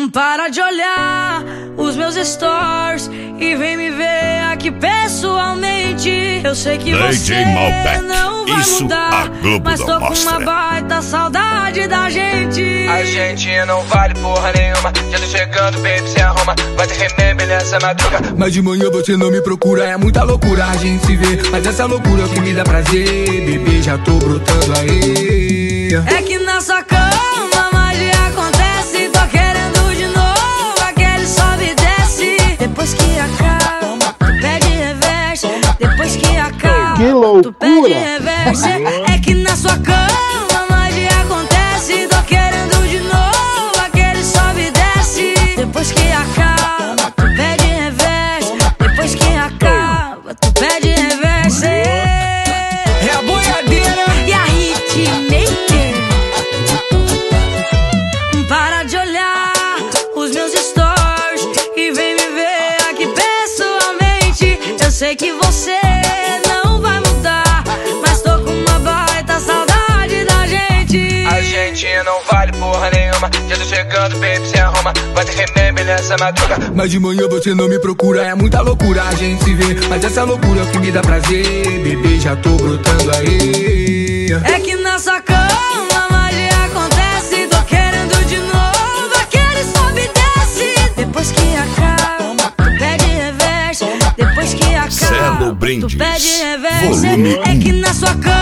Para de olhar os meus stories e vem me ver aqui pessoalmente. Eu sei que você não vai mudar, mas tô com uma baita saudade da gente. A gente não vale porra nenhuma. Já tô chegando, baby, se arruma. Vai ter remember nessa madruga. Mas de manhã você não me procura. É muita loucura a gente se vê, mas essa loucura é o que me dá prazer. Bebê, já tô brotando aí. É que na sua cama magia acontece. Tô querendo de novo aquele sobe e desce. Depois que acaba, tu pede reverse. Depois que acaba, que loucura. Tu pede reverse. É que na sua cama magia acontece. Tô querendo de novo aquele sobe e desce. Depois que acaba, tu pede reverse. Depois que acaba, tu pede reverse. É a boiadeira e a hitmaker. Para de olhar os meus stories e vem me ver aqui pessoalmente. Eu sei que você não vai mudar, mas tô com uma baita saudade da gente. A gente não vale porra nenhuma. Já tô chegando, baby, se arruma. Vai ter remember nessa madruga. Mas de manhã você não me procura. É muita loucura a gente se vê, mas essa loucura é o que me dá prazer. Bebê, já tô brotando aí. É que na sua cama magia acontece. Tô querendo de novo aquele sobe e desce. Depois que acaba, tu pede reverse. Depois que acaba, Celo Brindes, tu pede reverse. volume É que na sua cama